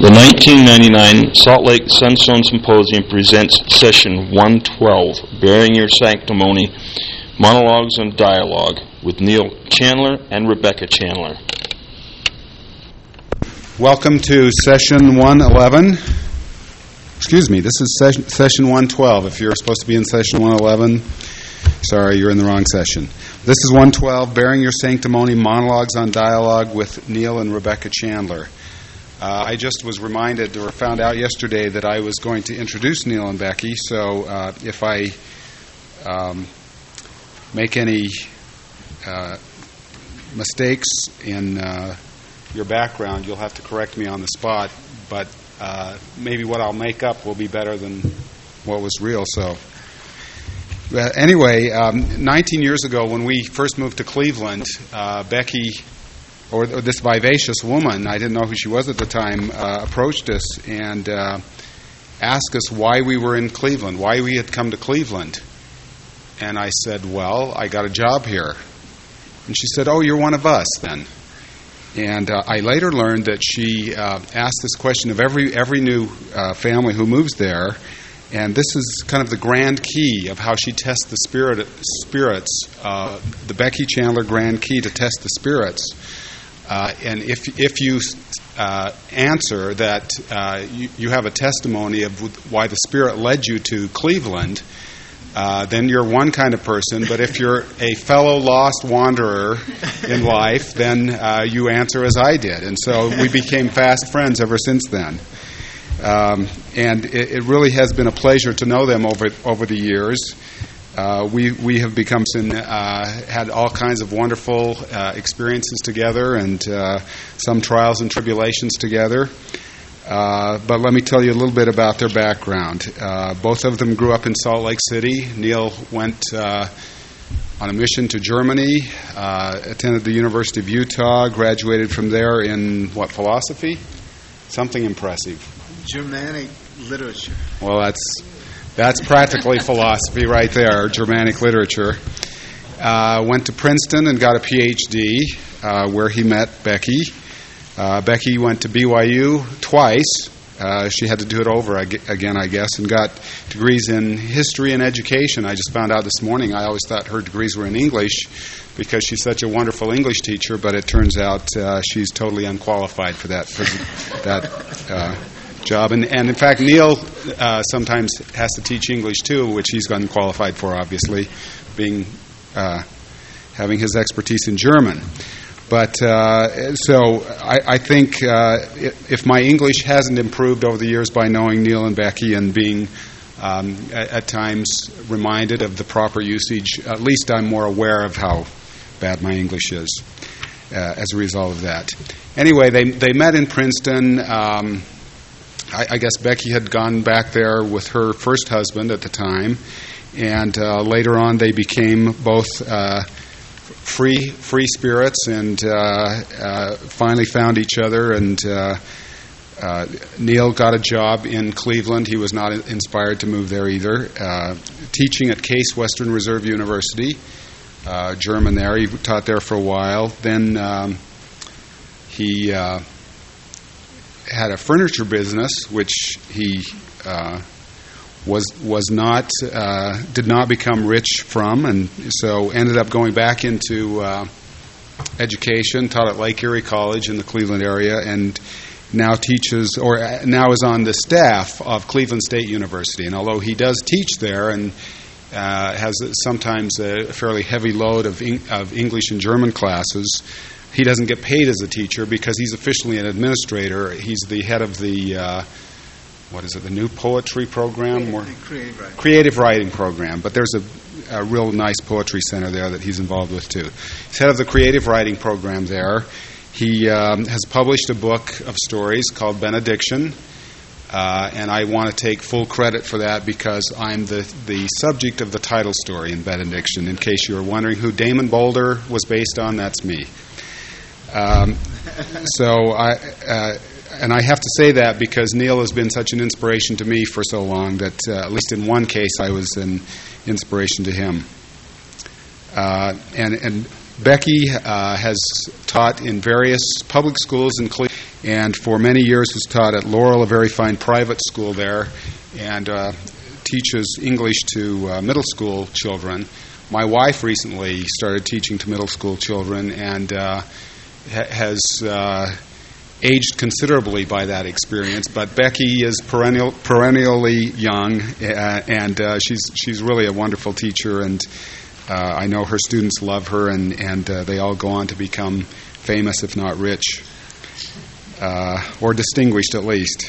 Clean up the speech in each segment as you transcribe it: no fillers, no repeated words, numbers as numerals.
The 1999 Salt Lake Sunstone Symposium presents Session 112, Bearing Your Sanctimony, Monologues and Dialogue, with Neil Chandler and Rebecca Chandler. Welcome to Session 111. Excuse me, this is Session 112. If you're supposed to be in Session 111, sorry, you're in the wrong session. This is 112, Bearing Your Sanctimony, Monologues on Dialogue, with Neil and Rebecca Chandler. I just was reminded or found out yesterday that I was going to introduce Neil and Becky, so if I make any mistakes in your background, you'll have to correct me on the spot, but maybe what I'll make up will be better than what was real. So anyway, 19 years ago when we first moved to Cleveland, Becky, or this vivacious woman, I didn't know who she was at the time, approached us and asked us why we were in Cleveland, why we had come to Cleveland. And I said, well, I got a job here. And she said, oh, you're one of us then. And I later learned that she asked this question of every new family who moves there, and this is kind of the grand key of how she tests the spirits, the Becky Chandler grand key to test the spirits. And if you answer that you have a testimony of why the Spirit led you to Cleveland, then you're one kind of person. But if you're a fellow lost wanderer in life, then you answer as I did. And so we became fast friends ever since then. And it really has been a pleasure to know them over the years. We have become had all kinds of wonderful experiences together, and some trials and tribulations together. But let me tell you a little bit about their background. Both of them grew up in Salt Lake City. Neil went on a mission to Germany, attended the University of Utah, graduated from there in philosophy? Something impressive. Germanic literature. Well, that's practically philosophy right there, Germanic literature. Went to Princeton and got a PhD, where he met Becky. Becky went to BYU twice. She had to do it over again, I guess, and got degrees in history and education. I just found out this morning. I always thought her degrees were in English because she's such a wonderful English teacher, but it turns out she's totally unqualified for that job. And in fact, Neil sometimes has to teach English too, which he's unqualified for, obviously, having his expertise in German. But so I think if my English hasn't improved over the years by knowing Neil and Becky and being at times reminded of the proper usage, at least I'm more aware of how bad my English is as a result of that. Anyway, they met in Princeton. I guess Becky had gone back there with her first husband at the time, and later on they became both free spirits, and finally found each other. And Neil got a job in Cleveland. He was not inspired to move there either. Teaching at Case Western Reserve University, German there. He taught there for a while. Then he had a furniture business, which he did not become rich from, and so ended up going back into education. Taught at Lake Erie College in the Cleveland area, and now is on the staff of Cleveland State University. And although he does teach there and has sometimes a fairly heavy load of English and German classes, he doesn't get paid as a teacher because he's officially an administrator. He's the head of the the new poetry program? Creative writing program. But there's a real nice poetry center there that he's involved with too. He's head of the creative writing program there. He has published a book of stories called Benediction, and I want to take full credit for that because I'm the subject of the title story in Benediction. In case you were wondering who Damon Boulder was based on, that's me. And I have to say that because Neil has been such an inspiration to me for so long that at least in one case I was an inspiration to him. And Becky has taught in various public schools in Cleveland and for many years has taught at Laurel, a very fine private school there, and teaches English to middle school children. My wife recently started teaching to middle school children and has aged considerably by that experience. But Becky is perennially young, and she's really a wonderful teacher, and I know her students love her, and they all go on to become famous, if not rich, or distinguished at least.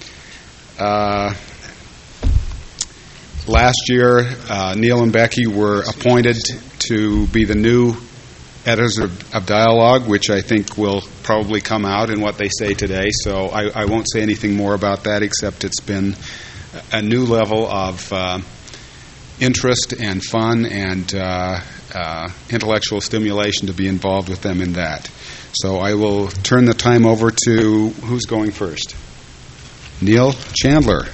Last year, Neil and Becky were appointed to be the new editors of Dialogue, which I think will probably come out in what they say today. So I won't say anything more about that, except it's been a new level of interest and fun and intellectual stimulation to be involved with them in that. So I will turn the time over to who's going first. Neil Chandler.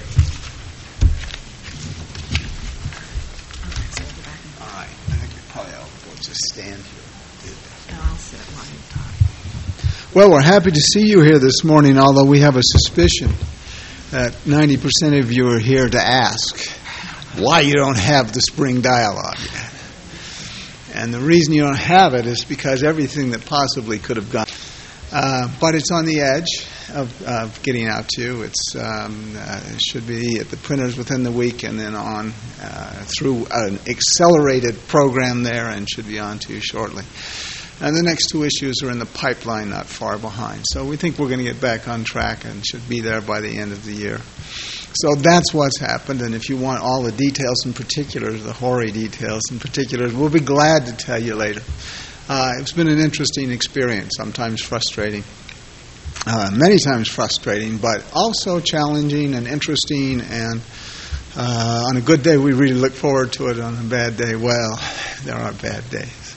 Well, we're happy to see you here this morning, although we have a suspicion that 90% of you are here to ask why you don't have the spring dialogue yet. And the reason you don't have it is because everything that possibly could have gone. But it's on the edge of getting out to you. It should be at the printers within the week and then on through an accelerated program there and should be on to you shortly. And the next two issues are in the pipeline not far behind. So we think we're going to get back on track and should be there by the end of the year. So that's what's happened. And if you want all the details in particular, the hoary details in particular, we'll be glad to tell you later. It's been an interesting experience, sometimes frustrating. Many times frustrating, but also challenging and interesting. And on a good day, we really look forward to it. On a bad day, well, there are bad days.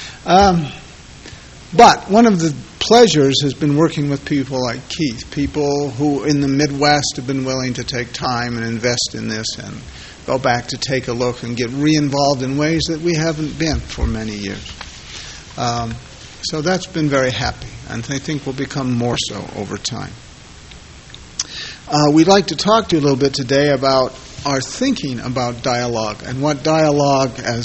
But one of the pleasures has been working with people like Keith, people who in the Midwest have been willing to take time and invest in this and go back to take a look and get re-involved in ways that we haven't been for many years. So that's been very happy, and I think will become more so over time. We'd like to talk to you a little bit today about our thinking about dialogue and what dialogue as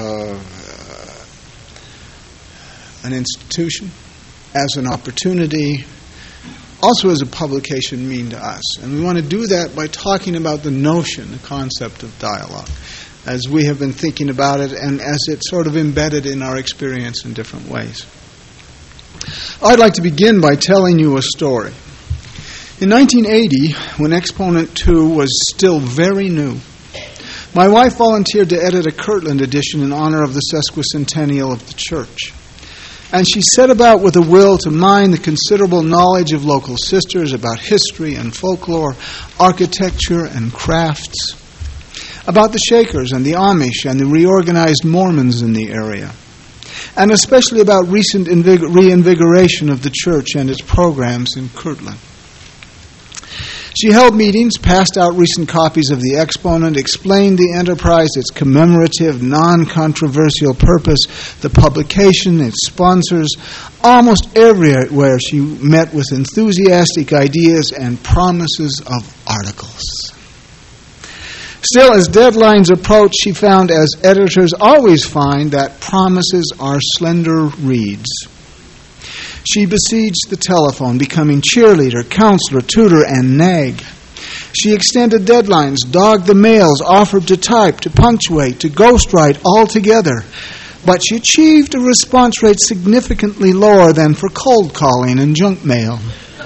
an institution, as an opportunity, also as a publication mean to us. And we want to do that by talking about the notion, the concept of dialogue, as we have been thinking about it and as it's sort of embedded in our experience in different ways. I'd like to begin by telling you a story. In 1980, when Exponent 2 was still very new, my wife volunteered to edit a Kirtland edition in honor of the sesquicentennial of the church. And she set about with a will to mine the considerable knowledge of local sisters about history and folklore, architecture and crafts, about the Shakers and the Amish and the reorganized Mormons in the area, and especially about recent reinvigoration of the church and its programs in Kirtland. She held meetings, passed out recent copies of the Exponent, explained the enterprise, its commemorative, non-controversial purpose, the publication, its sponsors. Almost everywhere she met with enthusiastic ideas and promises of articles. Still, as deadlines approached, she found, as editors always find, that promises are slender reeds. She besieged the telephone, becoming cheerleader, counselor, tutor, and nag. She extended deadlines, dogged the mails, offered to type, to punctuate, to ghostwrite altogether. But she achieved a response rate significantly lower than for cold calling and junk mail.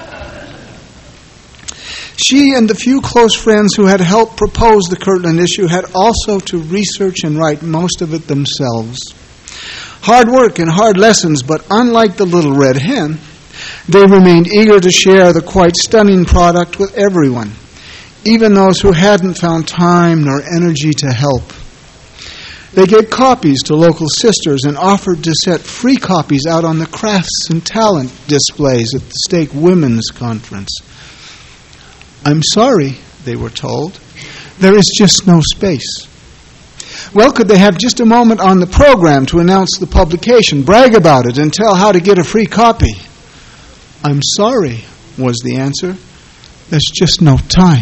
She and the few close friends who had helped propose the Kirtland issue had also to research and write most of it themselves. Hard work and hard lessons, but unlike the Little Red Hen, they remained eager to share the quite stunning product with everyone, even those who hadn't found time nor energy to help. They gave copies to local sisters and offered to set free copies out on the crafts and talent displays at the Stake Women's Conference. "I'm sorry," they were told, "there is just no space." Well, could they have just a moment on the program to announce the publication, brag about it, and tell how to get a free copy? "I'm sorry, was the answer. There's just no time.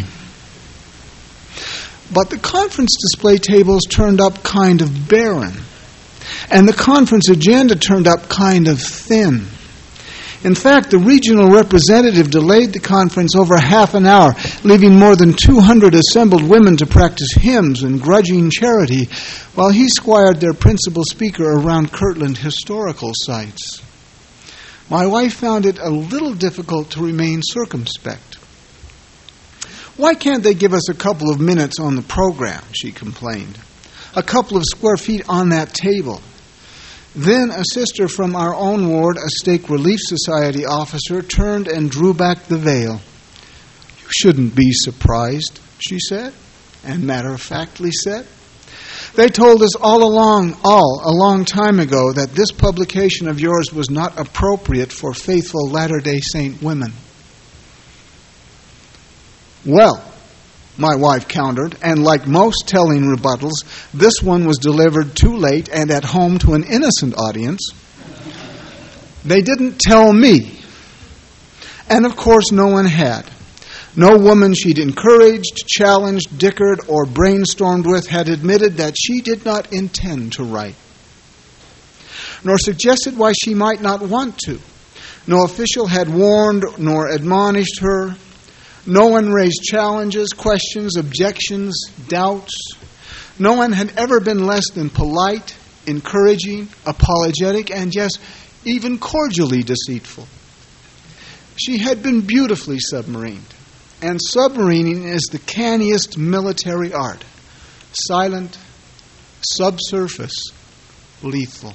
But the conference display tables turned up kind of barren, and the conference agenda turned up kind of thin. In fact, the regional representative delayed the conference over half an hour, leaving more than 200 assembled women to practice hymns and grudging charity, while he squired their principal speaker around Kirtland historical sites. My wife found it a little difficult to remain circumspect. "Why can't they give us a couple of minutes on the program?" she complained. "A couple of square feet on that table." Then a sister from our own ward, a Stake Relief Society officer, turned and drew back the veil. "You shouldn't be surprised," she said, and matter-of-factly said. "They told us all a long time ago, that this publication of yours was not appropriate for faithful Latter-day Saint women." "Well," my wife countered, and like most telling rebuttals, this one was delivered too late and at home to an innocent audience. "They didn't tell me." And of course no one had. No woman she'd encouraged, challenged, dickered, or brainstormed with had admitted that she did not intend to write, nor suggested why she might not want to. No official had warned nor admonished her. No one raised challenges, questions, objections, doubts. No one had ever been less than polite, encouraging, apologetic, and yes, even cordially deceitful. She had been beautifully submarined, and submarining is the canniest military art. Silent, subsurface, lethal.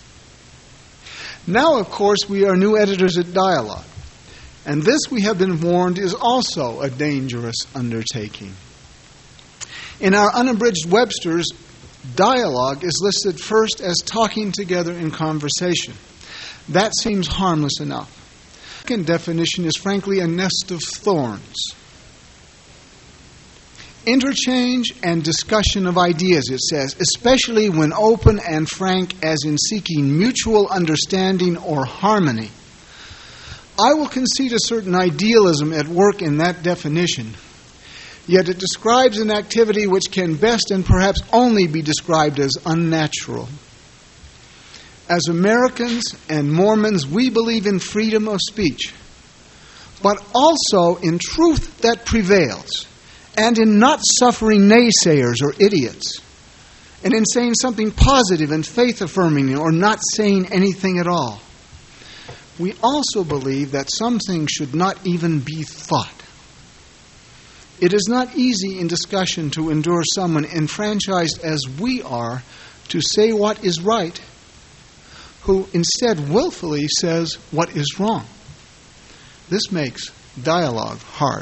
Now, of course, we are new editors at Dialogue. And this, we have been warned, is also a dangerous undertaking. In our unabridged Webster's, dialogue is listed first as talking together in conversation. That seems harmless enough. The second definition is frankly a nest of thorns. Interchange and discussion of ideas, it says, especially when open and frank, as in seeking mutual understanding or harmony. I will concede a certain idealism at work in that definition, yet it describes an activity which can best and perhaps only be described as unnatural. As Americans and Mormons, we believe in freedom of speech, but also in truth that prevails, and in not suffering naysayers or idiots, and in saying something positive and faith-affirming or not saying anything at all. We also believe that some things should not even be thought. It is not easy in discussion to endure someone enfranchised as we are to say what is right, who instead willfully says what is wrong. This makes dialogue hard.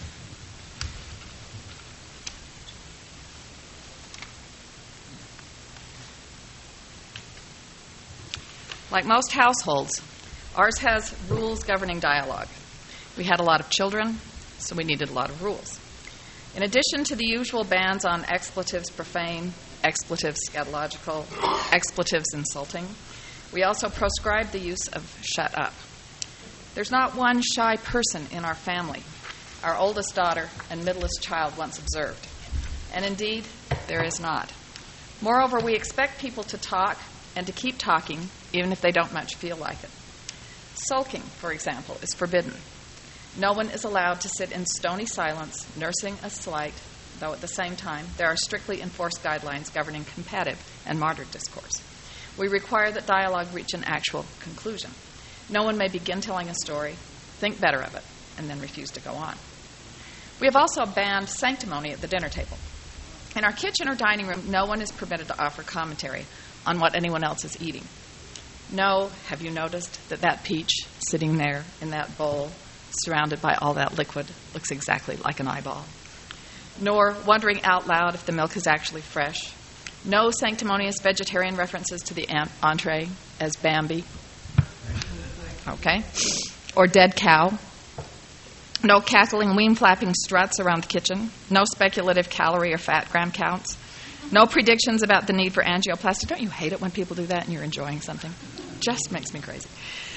Like most households, ours has rules governing dialogue. We had a lot of children, so we needed a lot of rules. In addition to the usual bans on expletives profane, expletives scatological, expletives insulting, we also proscribed the use of shut up. There's not one shy person in our family, our oldest daughter and middlest child once observed. And indeed, there is not. Moreover, we expect people to talk and to keep talking, even if they don't much feel like it. Sulking, for example, is forbidden. No one is allowed to sit in stony silence, nursing a slight, though at the same time there are strictly enforced guidelines governing combative and moderate discourse. We require that dialogue reach an actual conclusion. No one may begin telling a story, think better of it, and then refuse to go on. We have also banned sanctimony at the dinner table. In our kitchen or dining room, no one is permitted to offer commentary on what anyone else is eating. No, have you noticed that peach sitting there in that bowl, surrounded by all that liquid, looks exactly like an eyeball? Nor wondering out loud if the milk is actually fresh. No sanctimonious vegetarian references to the entree as Bambi. Okay. Or dead cow. No cackling, wean-flapping struts around the kitchen. No speculative calorie or fat gram counts. No predictions about the need for angioplasty. Don't you hate it when people do that and you're enjoying something? Just makes me crazy.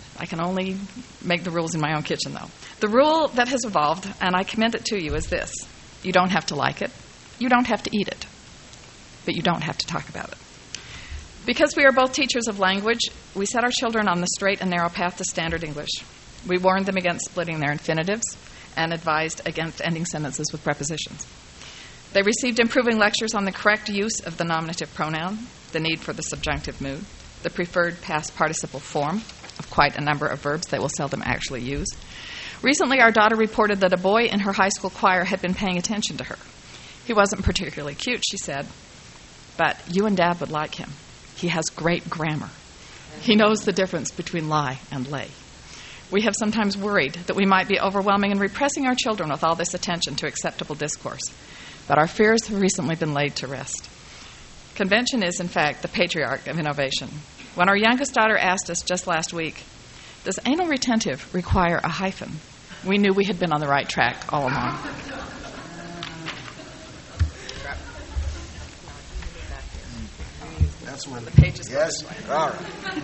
I can only make the rules in my own kitchen, though. The rule that has evolved, and I commend it to you, is this. You don't have to like it. You don't have to eat it. But you don't have to talk about it. Because we are both teachers of language, we set our children on the straight and narrow path to standard English. We warned them against splitting their infinitives and advised against ending sentences with prepositions. They received improving lectures on the correct use of the nominative pronoun, the need for the subjunctive mood, the preferred past participle form of quite a number of verbs they will seldom actually use. Recently, our daughter reported that a boy in her high school choir had been paying attention to her. He wasn't particularly cute, she said, but you and Dad would like him. He has great grammar. He knows the difference between lie and lay. We have sometimes worried that we might be overwhelming and repressing our children with all this attention to acceptable discourse. But our fears have recently been laid to rest. Convention is, in fact, the patriarch of innovation. When our youngest daughter asked us just last week, does anal retentive require a hyphen? We knew we had been on the right track all along. That's when the pages go yes. this way. All right.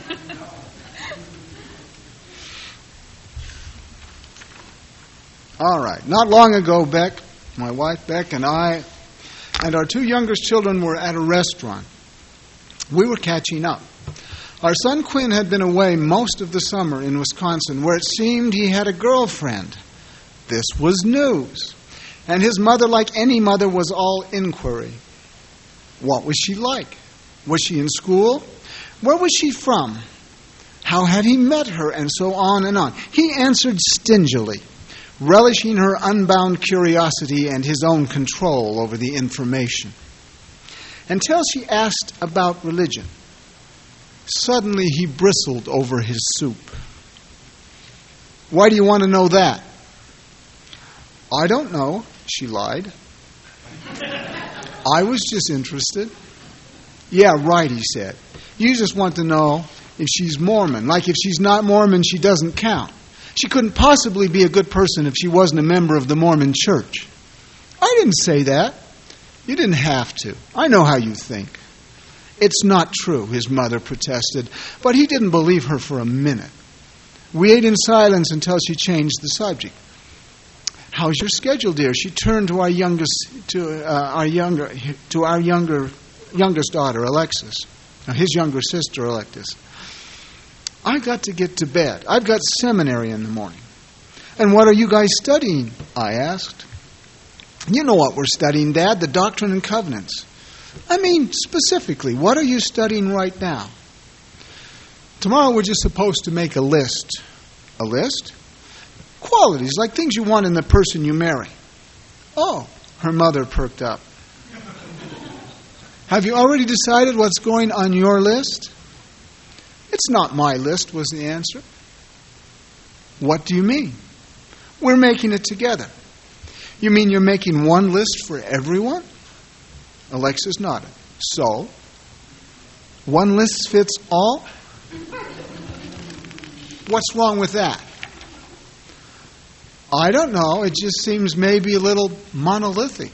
All right. Not long ago, Beck, my wife Beck, and I, and our two youngest children were at a restaurant. We were catching up. Our son Quinn had been away most of the summer in Wisconsin, where it seemed he had a girlfriend. This was news. And his mother, like any mother, was all inquiry. What was she like? Was she in school? Where was she from? How had he met her? And so on and on. He answered stingily, relishing her unbound curiosity and his own control over the information. Until she asked about religion. Suddenly he bristled over his soup. Why do you want to know that? I don't know, she lied. I was just interested. Yeah, right, he said. You just want to know if she's Mormon. Like if she's not Mormon, she doesn't count. She couldn't possibly be a good person if she wasn't a member of the Mormon church. I didn't say that. You didn't have to. I know how you think. It's not true, his mother protested, but he didn't believe her for a minute. We ate in silence until she changed the subject. How's your schedule, dear? She turned to our youngest daughter, Alexis. His younger sister, Alexis. I got to get to bed. I've got seminary in the morning. And what are you guys studying? I asked. You know what we're studying, Dad, the Doctrine and Covenants. I mean, specifically, what are you studying right now? Tomorrow we're just supposed to make a list. A list? Qualities, like things you want in the person you marry. Oh, her mother perked up. Have you already decided what's going on your list? It's not my list, was the answer. What do you mean? We're making it together. You mean you're making one list for everyone? Alexis nodded. So? One list fits all? What's wrong with that? I don't know. It just seems maybe a little monolithic.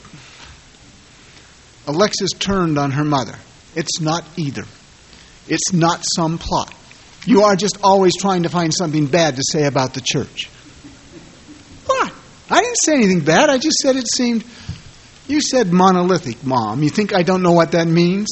Alexis turned on her mother. It's not either. It's not some plot. You are just always trying to find something bad to say about the church. What? I didn't say anything bad. I just said it seemed... You said monolithic, Mom. You think I don't know what that means?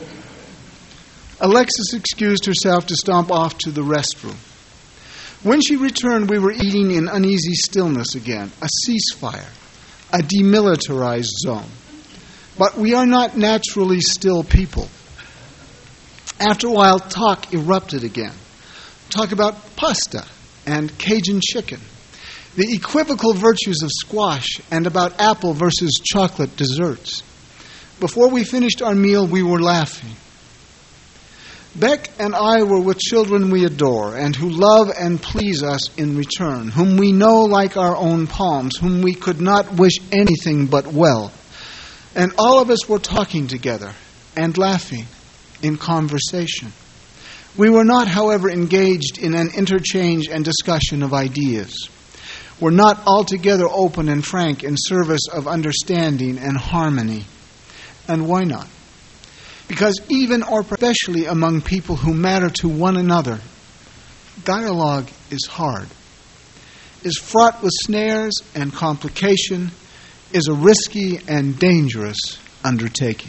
Alexis excused herself to stomp off to the restroom. When she returned, we were eating in uneasy stillness again, a ceasefire, a demilitarized zone. But we are not naturally still people. After a while, talk erupted again. Talk about pasta and Cajun chicken, the equivocal virtues of squash, and about apple versus chocolate desserts. Before we finished our meal, we were laughing. Beck and I were with children we adore and who love and please us in return, whom we know like our own palms, whom we could not wish anything but well. And all of us were talking together and laughing in conversation. We were not, however, engaged in an interchange and discussion of ideas. We're not altogether open and frank in service of understanding and harmony. And why not? Because even or especially among people who matter to one another, dialogue is hard, is fraught with snares and complication, is a risky and dangerous undertaking.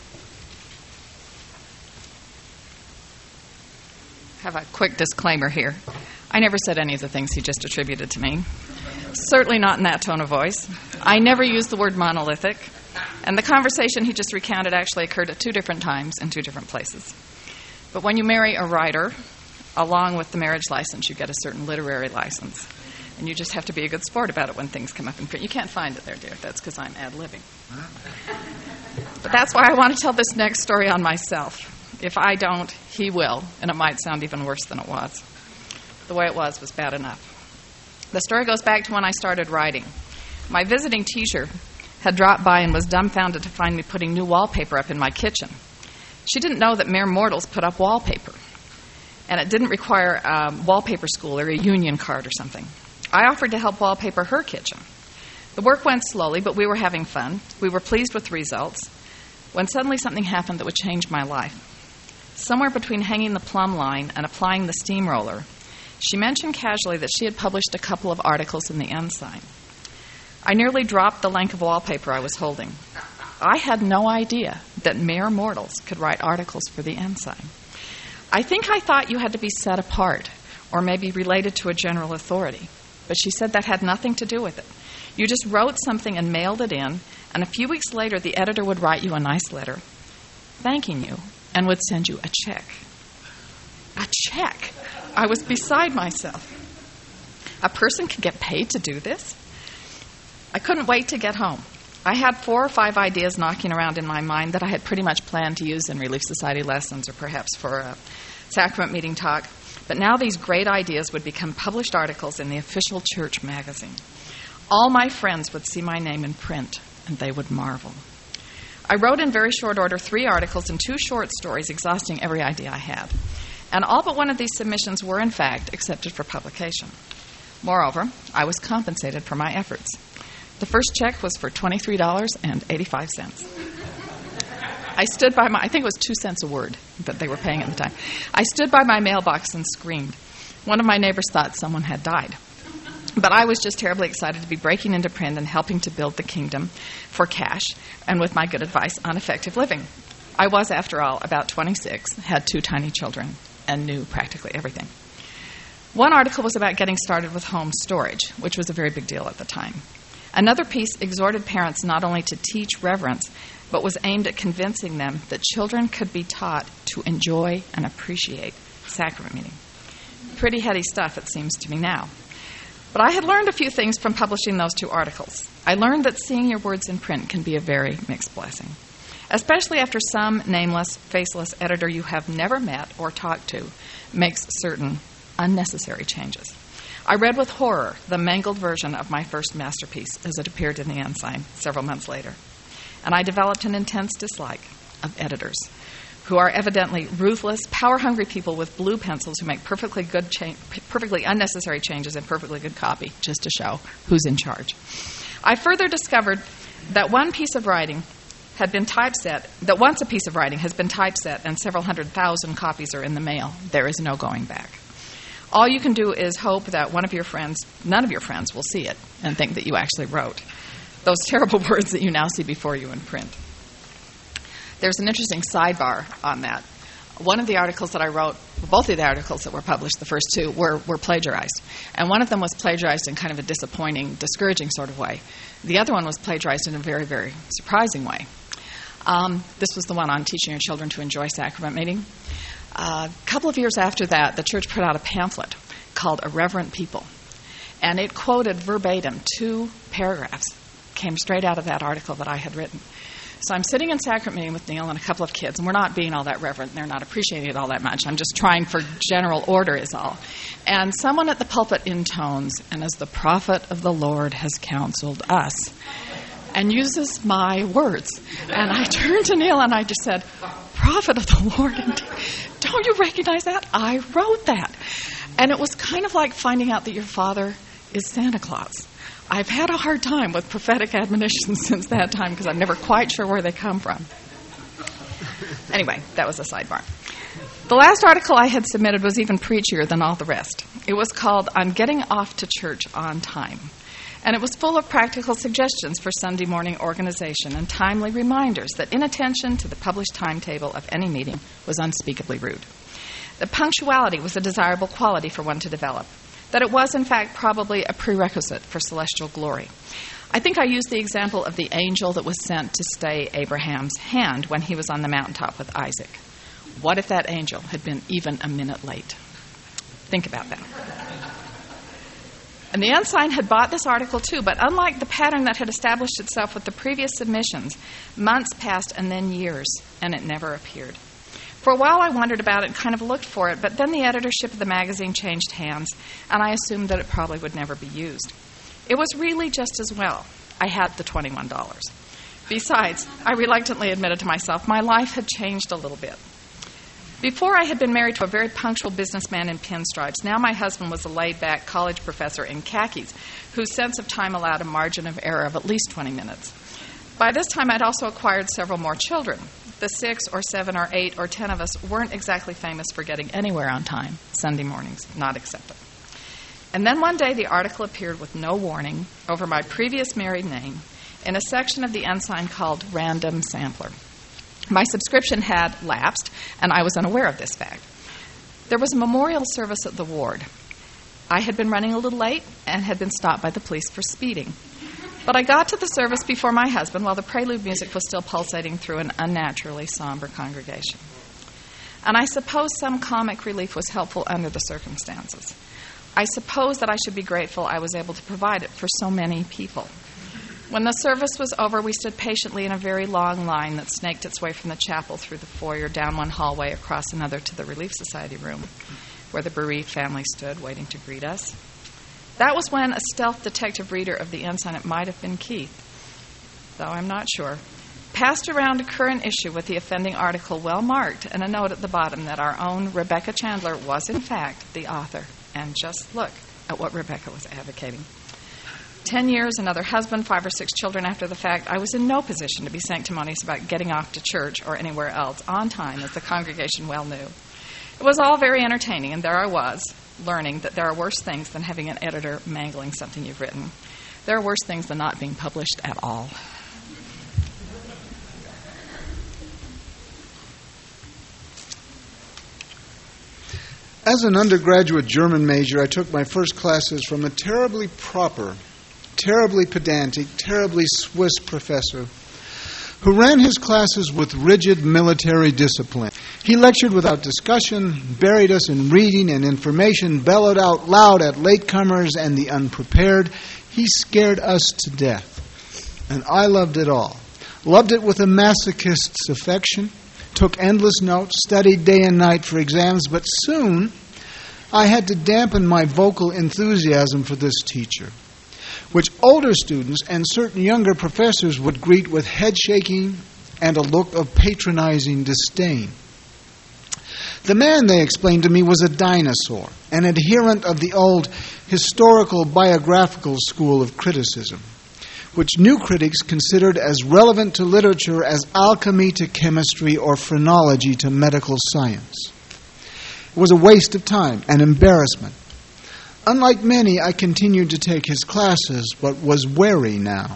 I have a quick disclaimer here. I never said any of the things he just attributed to me. Certainly not in that tone of voice. I never used the word monolithic. And the conversation he just recounted actually occurred at 2 different times in 2 different places. But when you marry a writer, along with the marriage license, you get a certain literary license. And you just have to be a good sport about it when things come up in print. You can't find it there, dear. That's because I'm ad-libbing. But that's why I want to tell this next story on myself. If I don't, he will, and it might sound even worse than it was. The way it was bad enough. The story goes back to when I started writing. My visiting teacher had dropped by and was dumbfounded to find me putting new wallpaper up in my kitchen. She didn't know that mere mortals put up wallpaper, and it didn't require wallpaper school or a union card or something. I offered to help wallpaper her kitchen. The work went slowly, but we were having fun. We were pleased with the results, when suddenly something happened that would change my life. Somewhere between hanging the plumb line and applying the steamroller, she mentioned casually that she had published a couple of articles in the Ensign. I nearly dropped the length of wallpaper I was holding. I had no idea that mere mortals could write articles for the Ensign. I think I thought you had to be set apart, or maybe related to a general authority. But she said that had nothing to do with it. You just wrote something and mailed it in, and a few weeks later the editor would write you a nice letter thanking you and would send you a check. A check! I was beside myself. A person can get paid to do this? I couldn't wait to get home. I had 4 or 5 ideas knocking around in my mind that I had pretty much planned to use in Relief Society lessons or perhaps for a sacrament meeting talk. But now these great ideas would become published articles in the official church magazine. All my friends would see my name in print, and they would marvel. I wrote in very short order 3 articles and 2 short stories exhausting every idea I had. And all but one of these submissions were, in fact, accepted for publication. Moreover, I was compensated for my efforts. The first check was for $23.85. I stood by I think it was 2 cents a word that they were paying at the time. I stood by my mailbox and screamed. One of my neighbors thought someone had died. But I was just terribly excited to be breaking into print and helping to build the kingdom for cash and with my good advice on effective living. I was, after all, about 26, had 2 tiny children, and knew practically everything. One article was about getting started with home storage, which was a very big deal at the time. Another piece exhorted parents not only to teach reverence, but was aimed at convincing them that children could be taught to enjoy and appreciate sacrament meeting. Pretty heady stuff, it seems to me now. But I had learned a few things from publishing those 2 articles. I learned that seeing your words in print can be a very mixed blessing, especially after some nameless, faceless editor you have never met or talked to makes certain unnecessary changes. I read with horror the mangled version of my first masterpiece as it appeared in the Ensign several months later. And I developed an intense dislike of editors who are evidently ruthless, power-hungry people with blue pencils who make perfectly unnecessary changes in perfectly good copy just to show who's in charge. I further discovered that once a piece of writing has been typeset and several 100,000 copies are in the mail, there is no going back. All you can do is hope that none of your friends will see it and think that you actually wrote those terrible words that you now see before you in print. There's an interesting sidebar on that. One of the articles that I wrote, both of the articles that were published, the first 2, were plagiarized. And one of them was plagiarized in kind of a disappointing, discouraging sort of way. The other one was plagiarized in a very, very surprising way. This was the one on teaching your children to enjoy sacrament meeting. A couple of years after that, the church put out a pamphlet called Irreverent People. And it quoted verbatim 2 paragraphs, came straight out of that article that I had written. So I'm sitting in sacrament meeting with Neil and a couple of kids, and we're not being all that reverent. They're not appreciating it all that much. I'm just trying for general order is all. And someone at the pulpit intones, and as the prophet of the Lord has counseled us, and uses my words. And I turned to Neil and I just said, prophet of the Lord, don't you recognize that? I wrote that. And it was kind of like finding out that your father is Santa Claus. I've had a hard time with prophetic admonitions since that time because I'm never quite sure where they come from. Anyway, that was a sidebar. The last article I had submitted was even preachier than all the rest. It was called On Getting Off to Church on Time, and it was full of practical suggestions for Sunday morning organization and timely reminders that inattention to the published timetable of any meeting was unspeakably rude. That punctuality was a desirable quality for one to develop, that it was, in fact, probably a prerequisite for celestial glory. I think I used the example of the angel that was sent to stay Abraham's hand when he was on the mountaintop with Isaac. What if that angel had been even a minute late? Think about that. And the Ensign had bought this article too, but unlike the pattern that had established itself with the previous submissions, months passed and then years, and it never appeared. For a while I wondered about it and kind of looked for it, but then the editorship of the magazine changed hands, and I assumed that it probably would never be used. It was really just as well. I had the $21. Besides, I reluctantly admitted to myself, my life had changed a little bit. Before I had been married to a very punctual businessman in pinstripes. Now my husband was a laid-back college professor in khakis, whose sense of time allowed a margin of error of at least 20 minutes. By this time, I'd also acquired several more children. The 6 or 7 or 8 or 10 of us weren't exactly famous for getting anywhere on time, Sunday mornings not accepted. And then one day the article appeared with no warning over my previous married name in a section of the Ensign called Random Sampler. My subscription had lapsed, and I was unaware of this fact. There was a memorial service at the ward. I had been running a little late and had been stopped by the police for speeding. But I got to the service before my husband while the prelude music was still pulsating through an unnaturally somber congregation. And I suppose some comic relief was helpful under the circumstances. I suppose that I should be grateful I was able to provide it for so many people. When the service was over, we stood patiently in a very long line that snaked its way from the chapel through the foyer, down one hallway, across another to the Relief Society room, where the bereaved family stood waiting to greet us. That was when a stealth detective reader of the Ensign, it might have been Keith, though I'm not sure, passed around a current issue with the offending article well marked and a note at the bottom that our own Rebecca Chandler was in fact the author. And just look at what Rebecca was advocating. 10 years, another husband, 5 or 6 children after the fact, I was in no position to be sanctimonious about getting off to church or anywhere else on time, as the congregation well knew. It was all very entertaining, and there I was, learning that there are worse things than having an editor mangling something you've written. There are worse things than not being published at all. As an undergraduate German major, I took my first classes from a terribly proper, terribly pedantic, terribly Swiss professor who ran his classes with rigid military discipline. He lectured without discussion, buried us in reading and information, bellowed out loud at latecomers and the unprepared. He scared us to death. And I loved it all. Loved it with a masochist's affection. Took endless notes, studied day and night for exams, but soon I had to dampen my vocal enthusiasm for this teacher, which older students and certain younger professors would greet with head shaking and a look of patronizing disdain. The man, they explained to me, was a dinosaur, an adherent of the old historical biographical school of criticism, which new critics considered as relevant to literature as alchemy to chemistry or phrenology to medical science. It was a waste of time, an embarrassment. Unlike many, I continued to take his classes, but was wary now.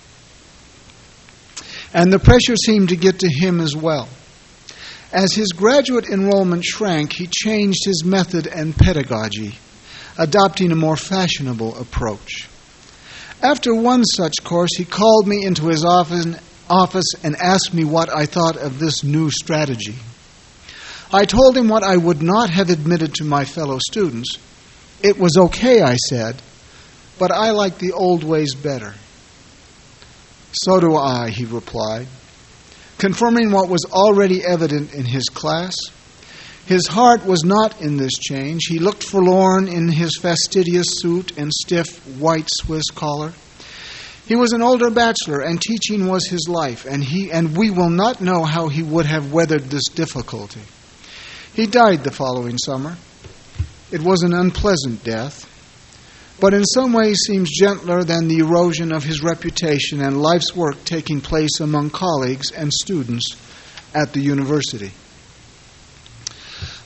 And the pressure seemed to get to him as well. As his graduate enrollment shrank, he changed his method and pedagogy, adopting a more fashionable approach. After one such course, he called me into his office and asked me what I thought of this new strategy. I told him what I would not have admitted to my fellow students. It was okay, I said, but I like the old ways better. So do I, he replied, confirming what was already evident in his class. His heart was not in this change. He looked forlorn in his fastidious suit and stiff white Swiss collar. He was an older bachelor, and teaching was his life, and we will not know how he would have weathered this difficulty. He died the following summer. It was an unpleasant death, but in some ways seems gentler than the erosion of his reputation and life's work taking place among colleagues and students at the university.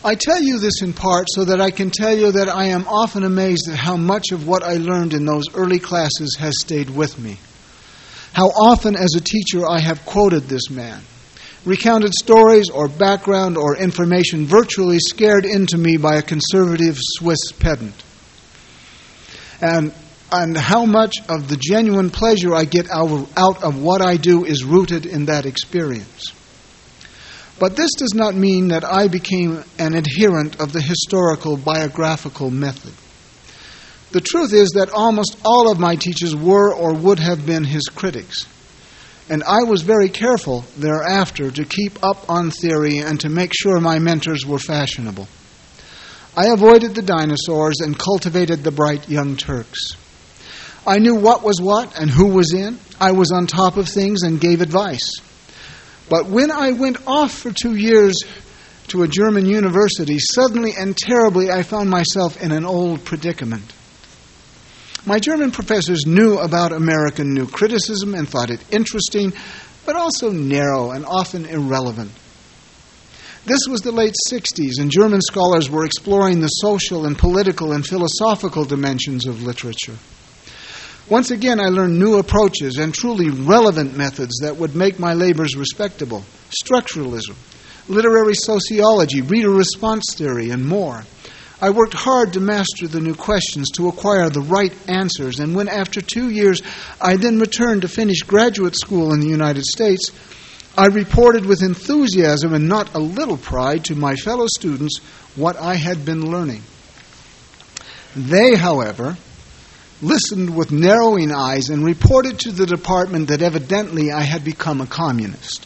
I tell you this in part so that I can tell you that I am often amazed at how much of what I learned in those early classes has stayed with me. How often as a teacher I have quoted this man, recounted stories or background or information virtually scared into me by a conservative Swiss pedant. And how much of the genuine pleasure I get out of what I do is rooted in that experience. But this does not mean that I became an adherent of the historical biographical method. The truth is that almost all of my teachers were or would have been his critics. And I was very careful thereafter to keep up on theory and to make sure my mentors were fashionable. I avoided the dinosaurs and cultivated the bright young Turks. I knew what was what and who was in. I was on top of things and gave advice. But when I went off for 2 years to a German university, suddenly and terribly I found myself in an old predicament. My German professors knew about American new criticism and thought it interesting, but also narrow and often irrelevant. This was the late 60s, and German scholars were exploring the social and political and philosophical dimensions of literature. Once again, I learned new approaches and truly relevant methods that would make my labors respectable. Structuralism, literary sociology, reader response theory, and more. I worked hard to master the new questions, to acquire the right answers, and when after 2 years I then returned to finish graduate school in the United States, I reported with enthusiasm and not a little pride to my fellow students what I had been learning. They, however, listened with narrowing eyes and reported to the department that evidently I had become a communist.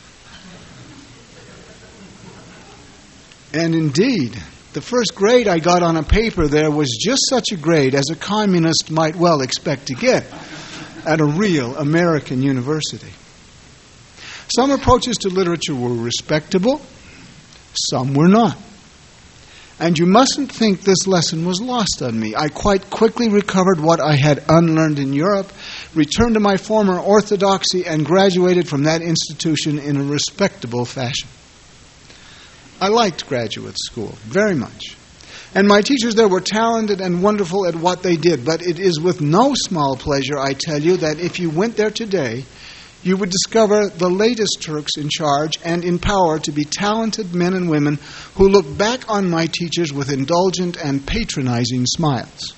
And indeed, the first grade I got on a paper there was just such a grade as a communist might well expect to get at a real American university. Some approaches to literature were respectable, some were not. And you mustn't think this lesson was lost on me. I quite quickly recovered what I had unlearned in Europe, returned to my former orthodoxy, and graduated from that institution in a respectable fashion. I liked graduate school very much. And my teachers there were talented and wonderful at what they did. But it is with no small pleasure, I tell you, that if you went there today, you would discover the latest Turks in charge and in power to be talented men and women who look back on my teachers with indulgent and patronizing smiles.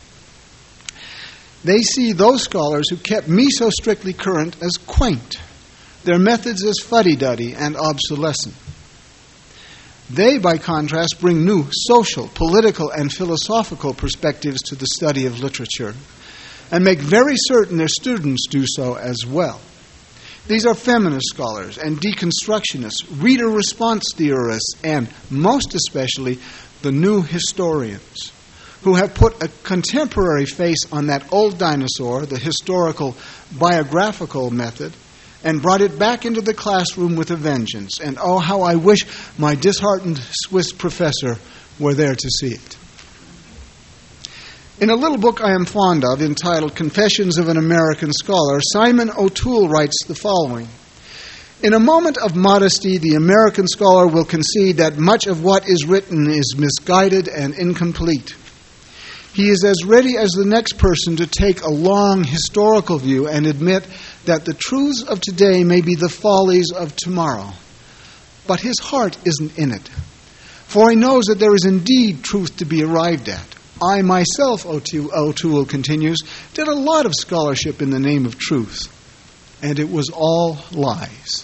They see those scholars who kept me so strictly current as quaint, their methods as fuddy-duddy and obsolescent. They, by contrast, bring new social, political, and philosophical perspectives to the study of literature and make very certain their students do so as well. These are feminist scholars and deconstructionists, reader response theorists, and most especially the new historians who have put a contemporary face on that old dinosaur, the historical biographical method, and brought it back into the classroom with a vengeance. And oh, how I wish my disheartened Swiss professor were there to see it. In a little book I am fond of, entitled Confessions of an American Scholar, Simon O'Toole writes the following. In a moment of modesty, the American scholar will concede that much of what is written is misguided and incomplete. He is as ready as the next person to take a long historical view and admit that the truths of today may be the follies of tomorrow. But his heart isn't in it, for he knows that there is indeed truth to be arrived at. I myself, O'Toole continues, did a lot of scholarship in the name of truth, and it was all lies.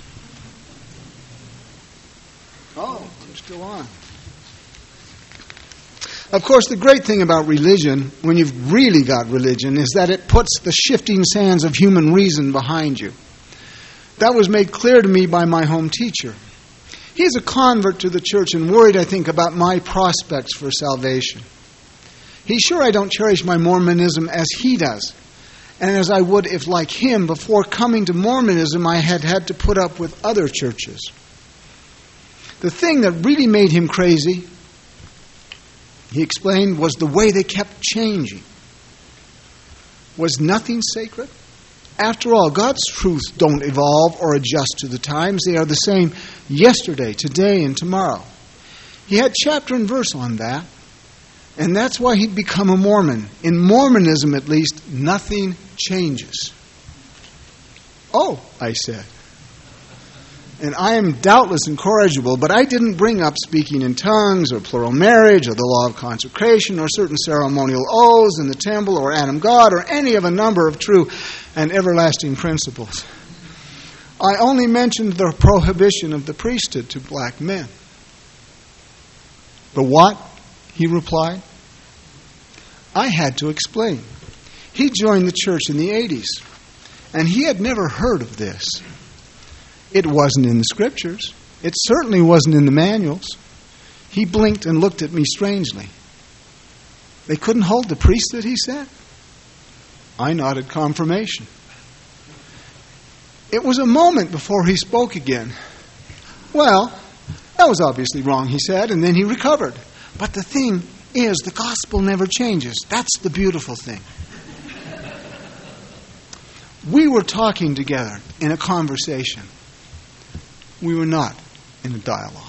Oh, let's go on. Of course, the great thing about religion, when you've really got religion, is that it puts the shifting sands of human reason behind you. That was made clear to me by my home teacher. He is a convert to the church and worried, I think, about my prospects for salvation. He's sure I don't cherish my Mormonism as he does, and as I would if, like him, before coming to Mormonism, I had had to put up with other churches. The thing that really made him crazy, he explained, was the way they kept changing. Was nothing sacred? After all, God's truths don't evolve or adjust to the times. They are the same yesterday, today, and tomorrow. He had chapter and verse on that. And that's why he'd become a Mormon. In Mormonism, at least, nothing changes. Oh, I said. And I am doubtless incorrigible, but I didn't bring up speaking in tongues or plural marriage or the law of consecration or certain ceremonial oaths in the temple or Adam God or any of a number of true and everlasting principles. I only mentioned the prohibition of the priesthood to black men. The what? He replied. I had to explain. He joined the church in the 80s, and he had never heard of this. It wasn't in the scriptures. It certainly wasn't in the manuals. He blinked and looked at me strangely. They couldn't hold the priesthood, he said. I nodded confirmation. It was a moment before he spoke again. Well, that was obviously wrong, he said, and then he recovered. But the thing is, the gospel never changes. That's the beautiful thing. We were talking together in a conversation. We were not in a dialogue.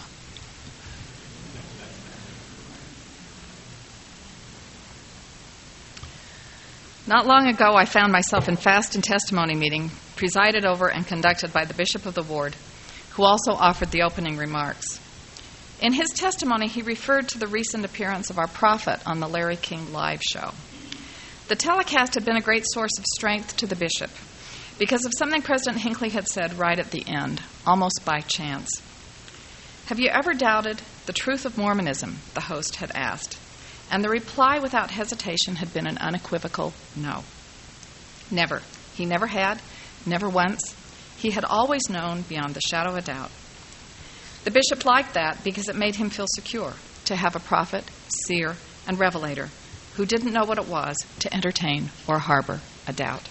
Not long ago, I found myself in fast and testimony meeting presided over and conducted by the bishop of the ward, who also offered the opening remarks. In his testimony, he referred to the recent appearance of our prophet on the Larry King Live show. The telecast had been a great source of strength to the bishop because of something President Hinckley had said right at the end, almost by chance. Have you ever doubted the truth of Mormonism? The host had asked. And the reply without hesitation had been an unequivocal no. Never. He never had, never once. He had always known beyond the shadow of a doubt. The bishop liked that because it made him feel secure to have a prophet, seer, and revelator who didn't know what it was to entertain or harbor a doubt.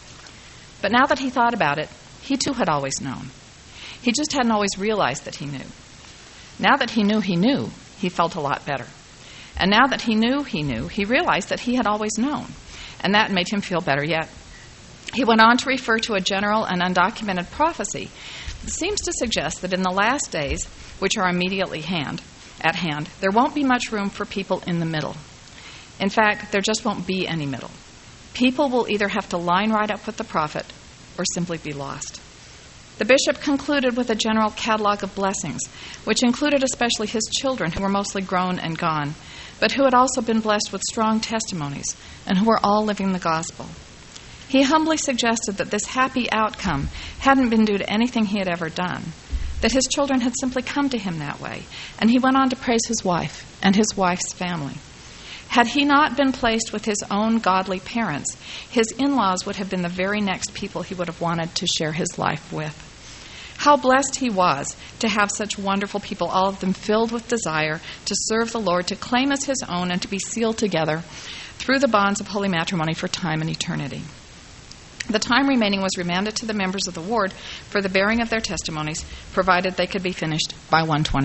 But now that he thought about it, he too had always known. He just hadn't always realized that he knew. Now that he knew, he felt a lot better. And now that he knew, he realized that he had always known. And that made him feel better yet. He went on to refer to a general and undocumented prophecy that seems to suggest that in the last days, which are immediately at hand, there won't be much room for people in the middle. In fact, there just won't be any middle. People will either have to line right up with the prophet or simply be lost. The bishop concluded with a general catalog of blessings, which included especially his children, who were mostly grown and gone, but who had also been blessed with strong testimonies and who were all living the gospel. He humbly suggested that this happy outcome hadn't been due to anything he had ever done, that his children had simply come to him that way, and he went on to praise his wife and his wife's family. Had he not been placed with his own godly parents, his in-laws would have been the very next people he would have wanted to share his life with. How blessed he was to have such wonderful people, all of them filled with desire to serve the Lord, to claim as his own, and to be sealed together through the bonds of holy matrimony for time and eternity. The time remaining was remanded to the members of the ward for the bearing of their testimonies, provided they could be finished by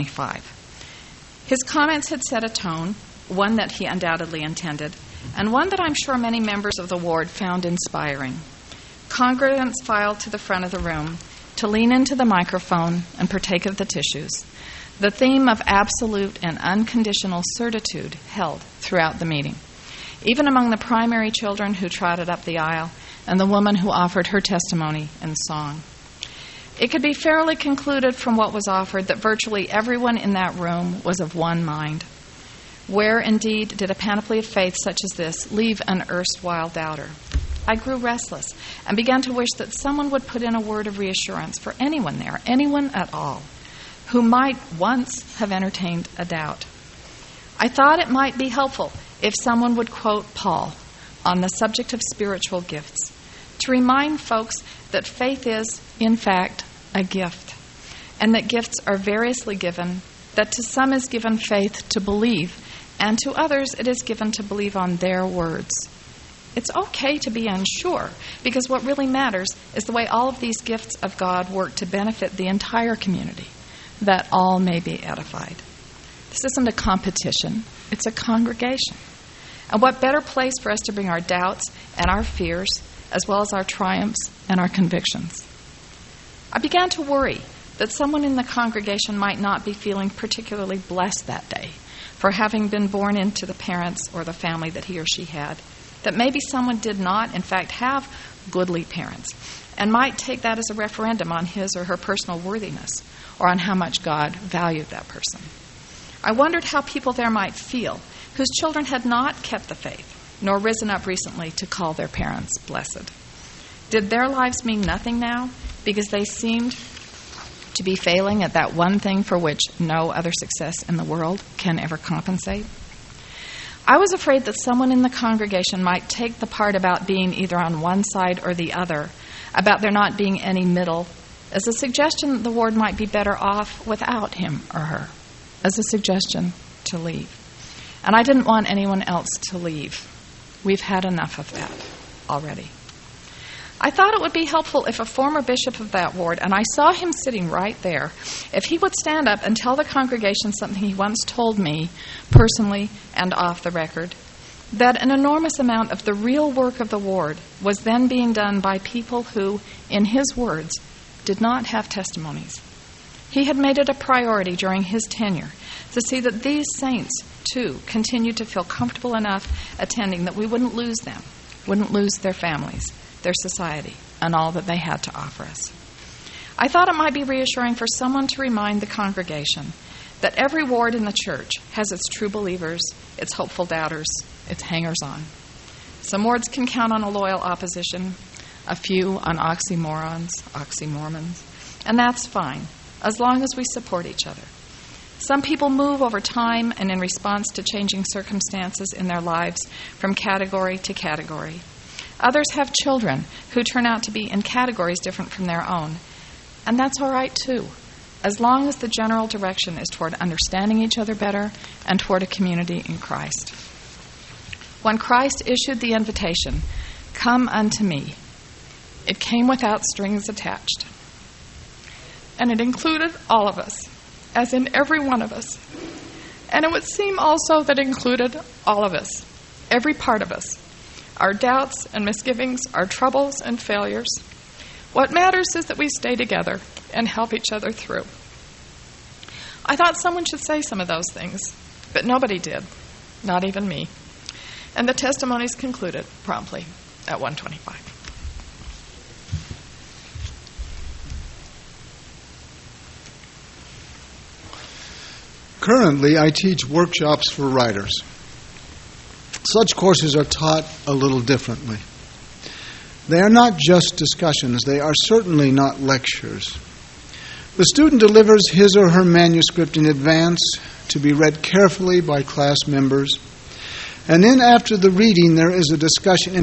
1:25. His comments had set a tone, one that he undoubtedly intended, and one that I'm sure many members of the ward found inspiring. Congregants filed to the front of the room to lean into the microphone and partake of the tissues. The theme of absolute and unconditional certitude held throughout the meeting, even among the primary children who trotted up the aisle and the woman who offered her testimony in song. It could be fairly concluded from what was offered that virtually everyone in that room was of one mind. Where, indeed, did a panoply of faith such as this leave an erstwhile doubter? I grew restless and began to wish that someone would put in a word of reassurance for anyone there, anyone at all, who might once have entertained a doubt. I thought it might be helpful if someone would quote Paul on the subject of spiritual gifts, to remind folks that faith is, in fact, a gift, and that gifts are variously given, that to some is given faith to believe, and to others it is given to believe on their words. It's okay to be unsure, because what really matters is the way all of these gifts of God work to benefit the entire community, that all may be edified. This isn't a competition, it's a congregation. And what better place for us to bring our doubts and our fears, as well as our triumphs and our convictions? I began to worry that someone in the congregation might not be feeling particularly blessed that day for having been born into the parents or the family that he or she had, that maybe someone did not, in fact, have goodly parents, and might take that as a referendum on his or her personal worthiness or on how much God valued that person. I wondered how people there might feel whose children had not kept the faith, nor risen up recently to call their parents blessed. Did their lives mean nothing now because they seemed to be failing at that one thing for which no other success in the world can ever compensate? I was afraid that someone in the congregation might take the part about being either on one side or the other, about there not being any middle, as a suggestion that the ward might be better off without him or her, as a suggestion to leave. And I didn't want anyone else to leave. We've had enough of that already. I thought it would be helpful if a former bishop of that ward, and I saw him sitting right there, if he would stand up and tell the congregation something he once told me, personally and off the record, that an enormous amount of the real work of the ward was then being done by people who, in his words, did not have testimonies. He had made it a priority during his tenure to see that these saints, too, continued to feel comfortable enough attending that we wouldn't lose them, wouldn't lose their families, their society, and all that they had to offer us. I thought it might be reassuring for someone to remind the congregation that every ward in the church has its true believers, its hopeful doubters, its hangers-on. Some wards can count on a loyal opposition, a few on oxymorons, oxymormons, and that's fine, as long as we support each other. Some people move over time and in response to changing circumstances in their lives from category to category. Others have children who turn out to be in categories different from their own. And that's all right, too, as long as the general direction is toward understanding each other better and toward a community in Christ. When Christ issued the invitation, "Come unto me," it came without strings attached. And it included all of us, as in every one of us. And it would seem also that it included all of us, every part of us, our doubts and misgivings, our troubles and failures. What matters is that we stay together and help each other through. I thought someone should say some of those things, but nobody did, not even me. And the testimonies concluded promptly at 1:25. Currently, I teach workshops for writers. Such courses are taught a little differently. They are not just discussions. They are certainly not lectures. The student delivers his or her manuscript in advance to be read carefully by class members. And then after the reading, there is a discussion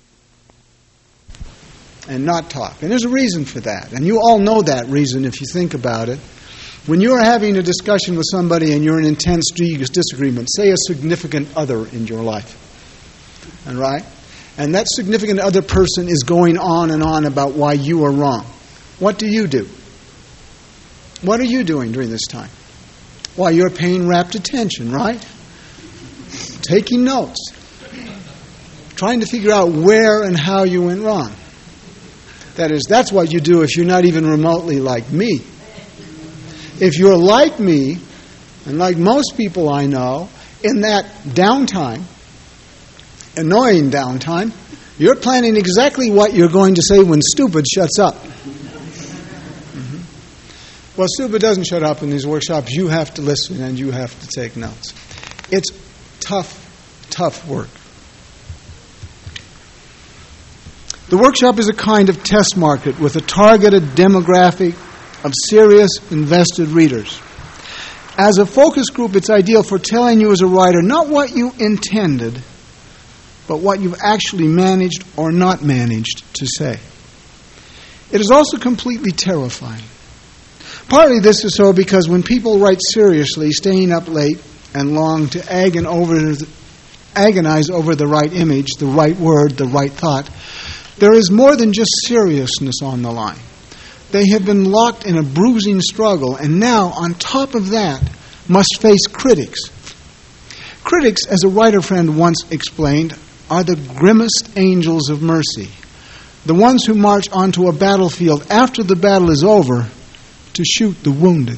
and not talk. And there's a reason for that. And you all know that reason if you think about it. When you are having a discussion with somebody and you're in intense disagreement, say a significant other in your life, all right? And that significant other person is going on and on about why you are wrong. What do? What are you doing during this time? Why, you're paying rapt attention, right? Taking notes. Trying to figure out where and how you went wrong. That is, that's what you do if you're not even remotely like me. If you're like me, and like most people I know, in that downtime, annoying downtime, you're planning exactly what you're going to say when stupid shuts up. Well, stupid doesn't shut up in these workshops. You have to listen and you have to take notes. It's tough work. The workshop is a kind of test market with a targeted demographic of serious, invested readers. As a focus group, it's ideal for telling you as a writer not what you intended, but what you've actually managed or not managed to say. It is also completely terrifying. Partly this is so because when people write seriously, staying up late and long to agonize over the right image, the right word, the right thought, there is more than just seriousness on the line. They have been locked in a bruising struggle, and now, on top of that, must face critics. Critics, as a writer friend once explained, are the grimmest angels of mercy, the ones who march onto a battlefield after the battle is over to shoot the wounded.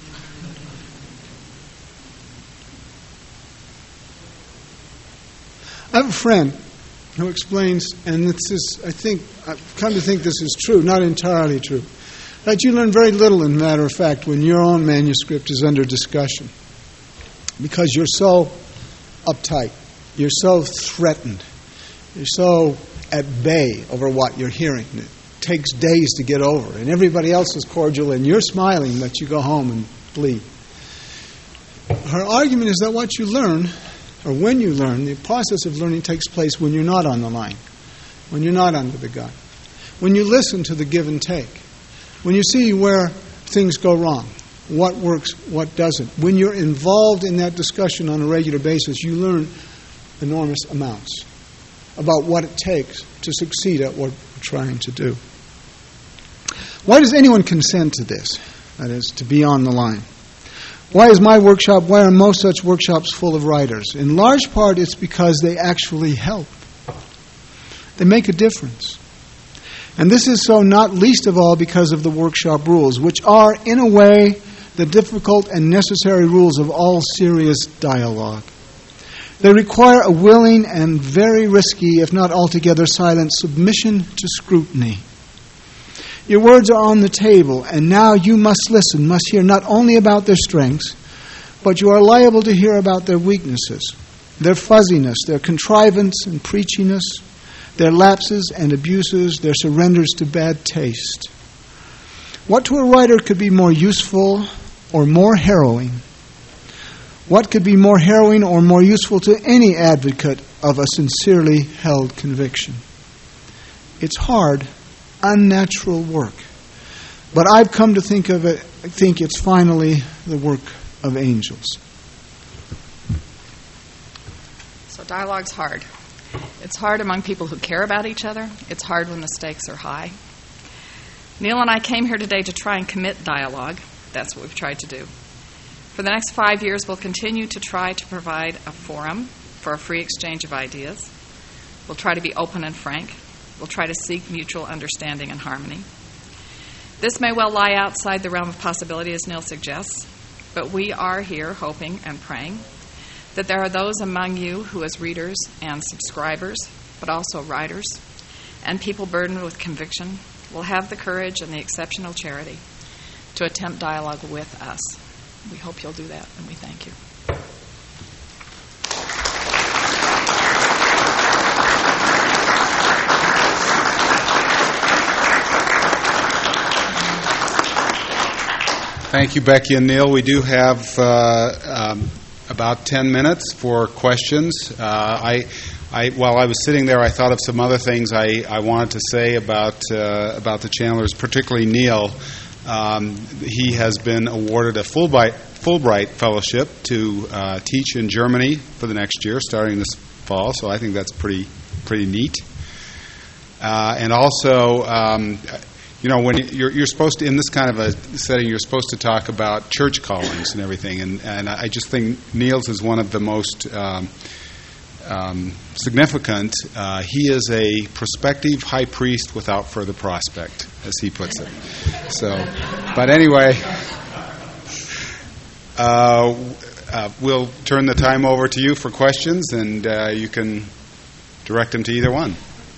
I have a friend who explains, and this is, I think, I've come to think this is true, not entirely true, that you learn very little, in matter of fact, when your own manuscript is under discussion, because you're so uptight, you're so threatened, you're so at bay over what you're hearing. It takes days to get over, and everybody else is cordial, and you're smiling, but you go home and bleed. Her argument is that what you learn, or when you learn, the process of learning takes place when you're not on the line, when you're not under the gun, when you listen to the give and take, when you see where things go wrong, what works, what doesn't. When you're involved in that discussion on a regular basis, you learn enormous amounts about what it takes to succeed at what we're trying to do. Why does anyone consent to this? That is, to be on the line. Why are most such workshops full of writers? In large part, it's because they actually help. They make a difference. And this is so not least of all because of the workshop rules, which are, in a way, the difficult and necessary rules of all serious dialogue. They require a willing and very risky, if not altogether silent, submission to scrutiny. Your words are on the table, and now you must listen, must hear not only about their strengths, but you are liable to hear about their weaknesses, their fuzziness, their contrivance and preachiness, their lapses and abuses, their surrenders to bad taste. What to a writer could be more useful or more harrowing? What could be more harrowing or more useful to any advocate of a sincerely held conviction? It's hard, unnatural work. But I've come to think it's finally the work of angels. So dialogue's hard. It's hard among people who care about each other. It's hard when the stakes are high. Neil and I came here today to try and commit dialogue. That's what we've tried to do. For the next 5 years, we'll continue to try to provide a forum for a free exchange of ideas. We'll try to be open and frank. We'll try to seek mutual understanding and harmony. This may well lie outside the realm of possibility, as Neil suggests, but we are here hoping and praying that there are those among you who, as readers and subscribers, but also writers, and people burdened with conviction, will have the courage and the exceptional charity to attempt dialogue with us. We hope you'll do that, and we thank you. Thank you, Becky and Neil. We do have about 10 minutes for questions. While I was sitting there, I thought of some other things I wanted to say about the Chandlers, particularly Neil. He has been awarded a Fulbright Fellowship to teach in Germany for the next year, starting this fall. So I think that's pretty neat. And also, when you're supposed to, in this kind of a setting, you're supposed to talk about church callings and everything. And I just think Neil's is one of the most significant. He is a prospective high priest without further prospect, as he puts it. So, but anyway, we'll turn the time over to you for questions, and you can direct them to either one.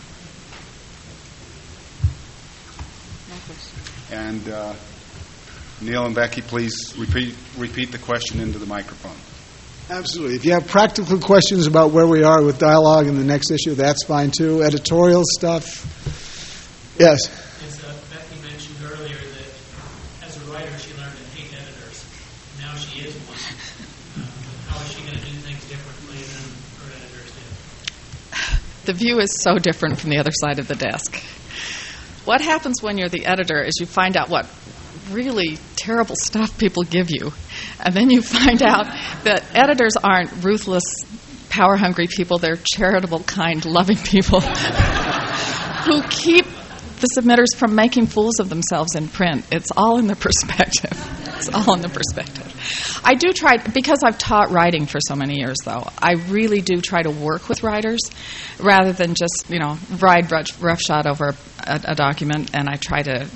And Neil and Becky, please repeat the question into the microphone. Absolutely. If you have practical questions about where we are with dialogue in the next issue, that's fine too. Editorial stuff. Yes. As Becky mentioned earlier, that as a writer she learned to hate editors. Now she is one. How is she going to do things differently than her editors did? The view is so different from the other side of the desk. What happens when you're the editor is you find out what really terrible stuff people give you. And then you find out that editors aren't ruthless, power-hungry people. They're charitable, kind, loving people who keep the submitters from making fools of themselves in print. It's all in the perspective. It's all in the perspective. I do try, because I've taught writing for so many years, though, I really do try to work with writers rather than just, ride roughshod over a document, and I try to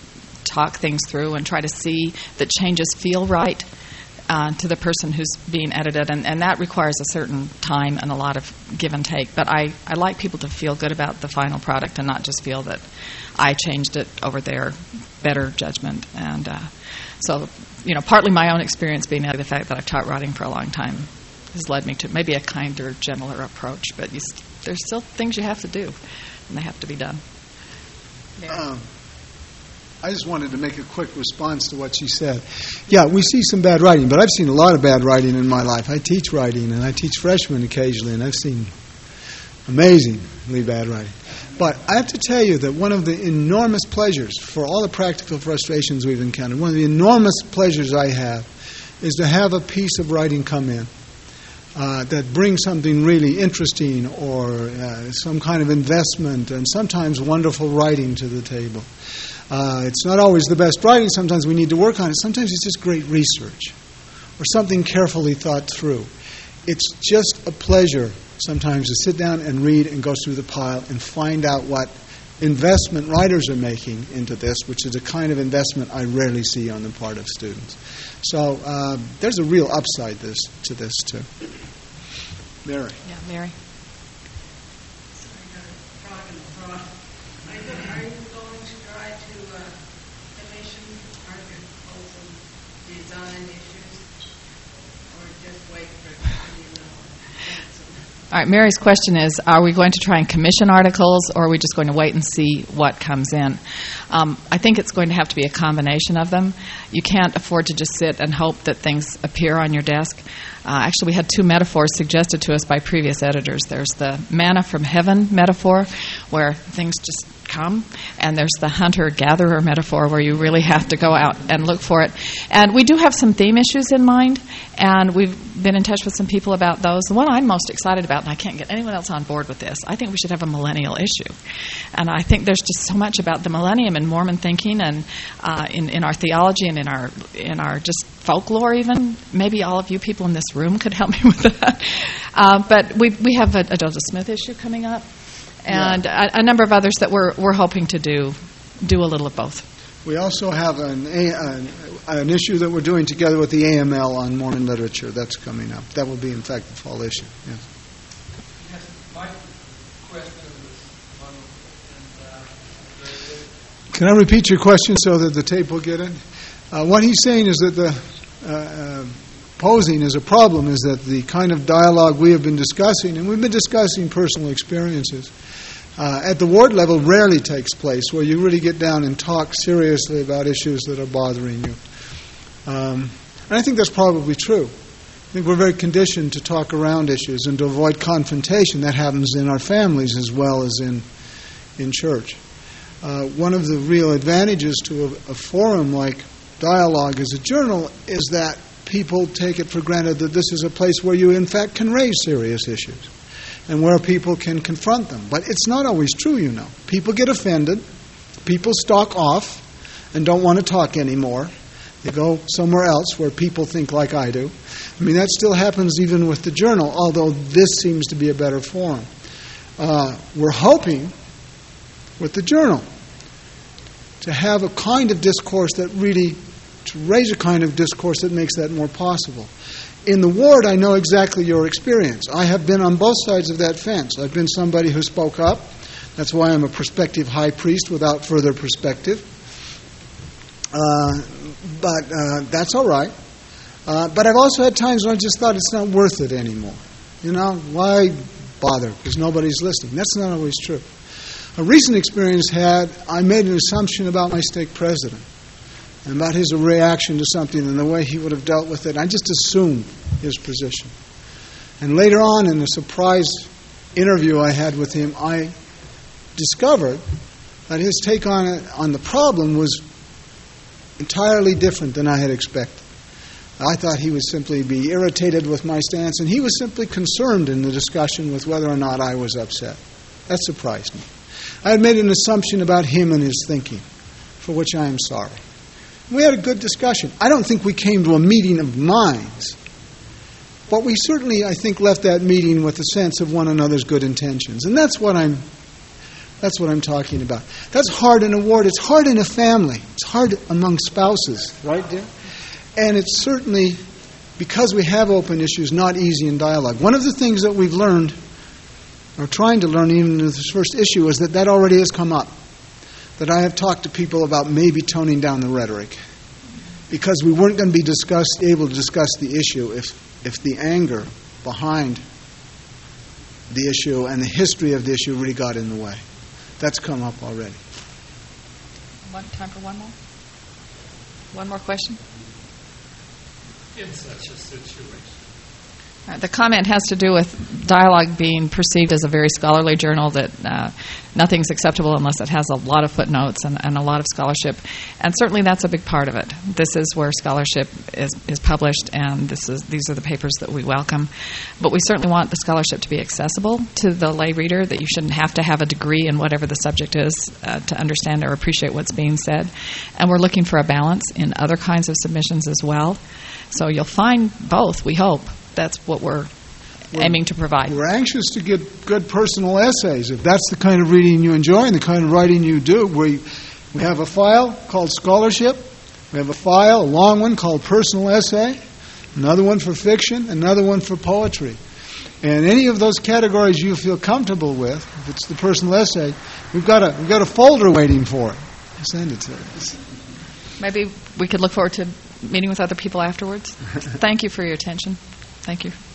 talk things through and try to see that changes feel right to the person who's being edited, and that requires a certain time and a lot of give and take. But I like people to feel good about the final product and not just feel that I changed it over their better judgment. And so, partly my own experience being the fact that I've taught writing for a long time has led me to maybe a kinder, gentler approach. But there's still things you have to do, and they have to be done. Yeah. I just wanted to make a quick response to what she said. Yeah, we see some bad writing, but I've seen a lot of bad writing in my life. I teach writing, and I teach freshmen occasionally, and I've seen amazingly bad writing. But I have to tell you that one of the enormous pleasures, for all the practical frustrations we've encountered, one of the enormous pleasures I have is to have a piece of writing come in that brings something really interesting or some kind of investment and sometimes wonderful writing to the table. It's not always the best writing. Sometimes we need to work on it. Sometimes it's just great research or something carefully thought through. It's just a pleasure sometimes to sit down and read and go through the pile and find out what investment writers are making into this, which is a kind of investment I rarely see on the part of students. So there's a real upside to this too. Mary. Yeah, Mary. Are you going to try to commission articles and design issues, or just wait for All right, Mary's question is, are we going to try and commission articles, or are we just going to wait and see what comes in? I think it's going to have to be a combination of them. You can't afford to just sit and hope that things appear on your desk. Actually, we had two metaphors suggested to us by previous editors. There's the manna from heaven metaphor, where things just come, and there's the hunter-gatherer metaphor, where you really have to go out and look for it. And we do have some theme issues in mind, and we've been in touch with some people about those. The one I'm most excited about, and I can't get anyone else on board with this, I think we should have a millennial issue. And I think there's just so much about the millennium in Mormon thinking and in our theology and in our just folklore even. Maybe all of you people in this room could help me with that. But we have a Joseph Smith issue coming up, and a number of others that we're hoping to do a little of both. We also have an issue that we're doing together with the AML on Mormon literature. That's coming up. That will be, in fact, the fall issue. Yes. Yes, my question is, Can I repeat your question so that the tape will get in? What he's saying is that the posing as a problem is that the kind of dialogue we have been discussing, and we've been discussing personal experiences, at the ward level rarely takes place, where you really get down and talk seriously about issues that are bothering you. And I think that's probably true. I think we're very conditioned to talk around issues and to avoid confrontation. That happens in our families as well as in church. One of the real advantages to a forum like Dialogue as a journal is that people take it for granted that this is a place where you, in fact, can raise serious issues and where people can confront them. But it's not always true, you know. People get offended. People stalk off and don't want to talk anymore. They go somewhere else where people think like I do. I mean, that still happens even with the journal, although this seems to be a better forum. We're hoping with the journal to have a kind of discourse that really, to raise a kind of discourse that makes that more possible. In the ward, I know exactly your experience. I have been on both sides of that fence. I've been somebody who spoke up. That's why I'm a prospective high priest without further perspective. But that's all right. But I've also had times when I just thought it's not worth it anymore. You know, why bother? Because nobody's listening. That's not always true. A recent experience I made an assumption about my stake president and about his reaction to something and the way he would have dealt with it. I just assumed his position. And later on in a surprise interview I had with him, I discovered that his take on the problem was entirely different than I had expected. I thought he would simply be irritated with my stance, and he was simply concerned in the discussion with whether or not I was upset. That surprised me. I had made an assumption about him and his thinking, for which I am sorry. We had a good discussion. I don't think we came to a meeting of minds, but we certainly, I think, left that meeting with a sense of one another's good intentions. And that's what I'm talking about. That's hard in a ward. It's hard in a family. It's hard among spouses, right, dear? And it's certainly, because we have open issues, not easy in dialogue. One of the things that we've learned, or trying to learn even in this first issue, is that already has come up. That I have talked to people about maybe toning down the rhetoric. Because we weren't going to be able to discuss the issue if the anger behind the issue and the history of the issue really got in the way. That's come up already. Time for one more? One more question? In such a situation. The comment has to do with dialogue being perceived as a very scholarly journal, that nothing's acceptable unless it has a lot of footnotes and a lot of scholarship. And certainly that's a big part of it. This is where scholarship is published, and these are the papers that we welcome. But we certainly want the scholarship to be accessible to the lay reader, that you shouldn't have to have a degree in whatever the subject is to understand or appreciate what's being said. And we're looking for a balance in other kinds of submissions as well. So you'll find both, we hope. That's what we're aiming to provide. We're anxious to get good personal essays. If that's the kind of reading you enjoy and the kind of writing you do, we have a file called scholarship. We have a long one called personal essay, another one for fiction, another one for poetry. And any of those categories you feel comfortable with, if it's the personal essay, we've got a folder waiting for it. I'll send it to us. Maybe we could look forward to meeting with other people afterwards. Thank you for your attention. Thank you.